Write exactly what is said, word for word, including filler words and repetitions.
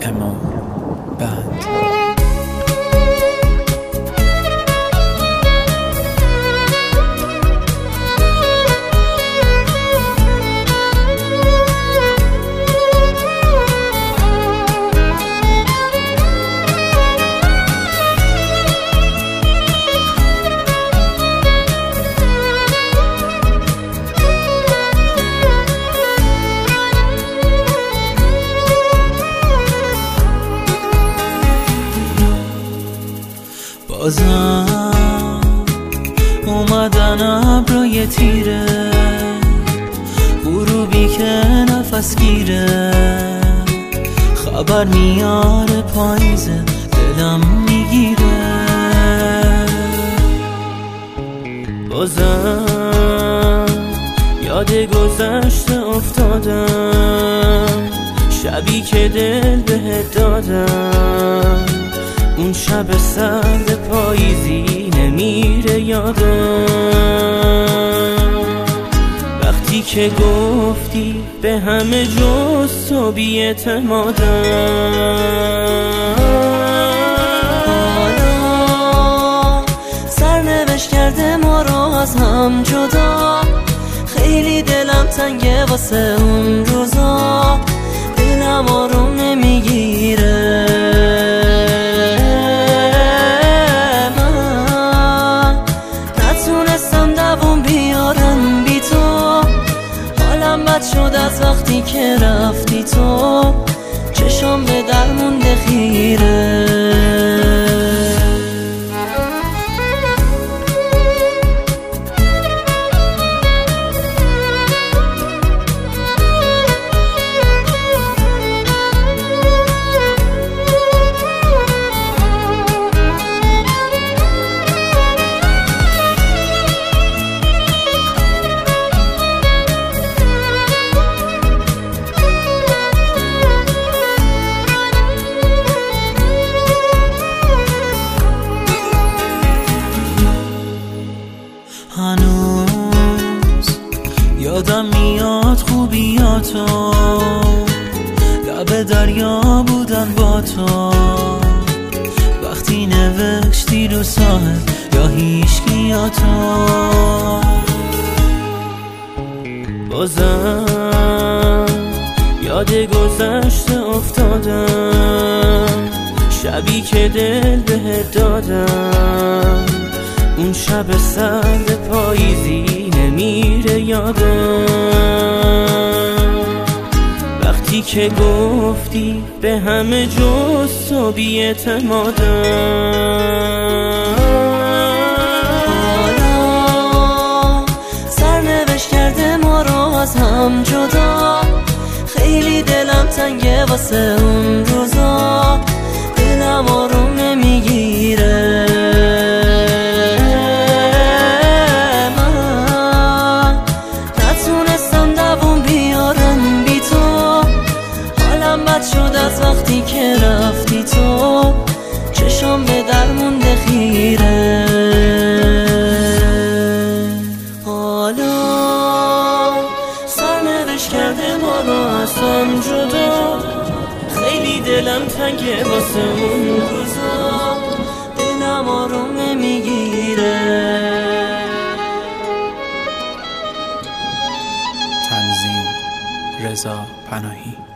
اما بند. بازم اومدن ابرای تیره، غروبی که نفس گیره، خبر میاره پاییزه دلم میگیره. بازم یاد گذشته افتادم، شبی که دل بهت دادم، اون شب سرد پاییزی نمیره یادم. وقتی که گفتی به همه جز تو بی‌اعتمادم، حالا سرنوشت کرده ما رو از هم جدا. خیلی دلم تنگه واسه اون روزا، دلم آروم نمیگیره. بد شد از وقتی که رفتی تو، چشم به در مونده خیره. هنوز یادم میاد خوبیاتو، لب دریا بودن با تو، وقتی نوشتی رو ساحل یا هیچکیاتو. بازم یاد گذشته افتادم، شبی که دل بهت دادم، اون شب سرد پاییزی نمیره یادم. وقتی که گفتی به همه جز تو بی‌اعتمادم، حالا سرنوشت کرده ما رو از هم جدا. خیلی دلم تنگه واسه اون روزا، دلم آروم نمیگیره. بد شد از وقتی که رفتی تو، چشم به در مونده خیره. حالا سرنوشت کرده ما رو از هم جدا. خیلی دلم تنگه واسه اون روزا، دلم آروم نمیگیره. تنظیم رضا پناهی.